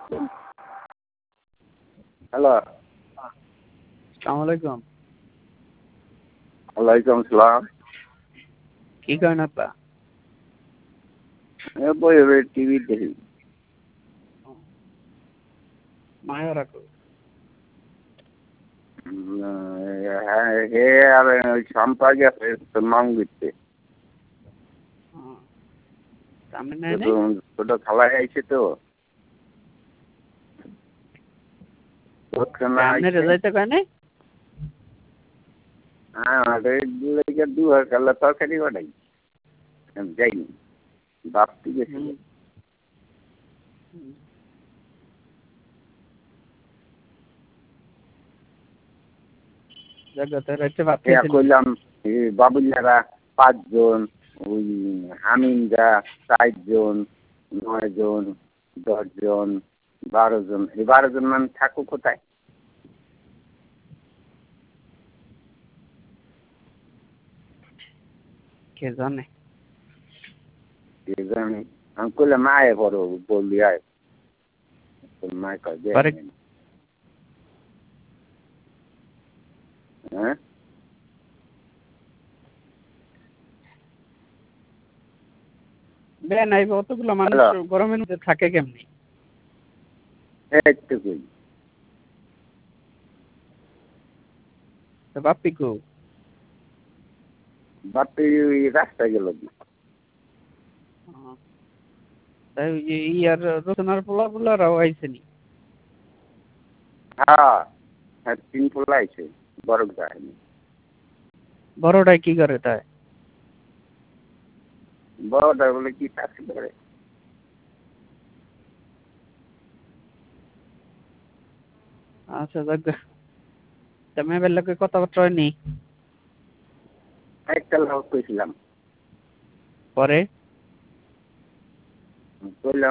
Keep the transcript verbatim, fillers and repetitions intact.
Hello, আসসালামু আলাইকুম। ওয়ালাইকুম সালাম। কি করেন আপা? এ বই বই টিভি দেখি। মায়া রাখো। উম, হ্যাঁ, হে আর ওই সম্পা গেছে তোর মাম ঘুরতে। সামনে নেয় নাই? ছোট ছোট খালায় আইছে তো। ওখানে সামনে আইছে। রেজাইতে কয় নাই? হ্যাঁ, লেগে দু হাজার কালা তরকারি বানাই। আমি যাইনি। বাপটি গেছিল। জগতে রাইতে ভাত ইয়া খাইছেন? কইলাম বাবুল্লারা পাঁচজন, ওই হামিনরা চারজন, নয় জন, দশজন, বারো জন। এই বারো জন মানে থাকো কোথায়? কে জানে? কে জানে? আমি কইলাম আয় বড় বললি আয়। তোর মায় কয় যে পরে হ্যাঁ বেন আইব অতগুলো মানুষ হ্যালো, গরমের মধ্যে থাকে কেমনি? এইটুকুই। তো বাপ্পি কো? বাপি ওই রাস্তায় গেল। তাই ইয়ার রচনার পোলা পোলারাও আইসেনি। হ্যাঁ, হ্যাঁ তিন ফুল আইছে, বড় যায়নি। বড়টাই কি করে তাই? বড়টা বলে কি চাকরি করে? আচ্ছা যাক গে। তা মেয়েবের লোকে কথাবার্তা হয়নি? একটা লোক কইছিলাম। পরে? কইলাম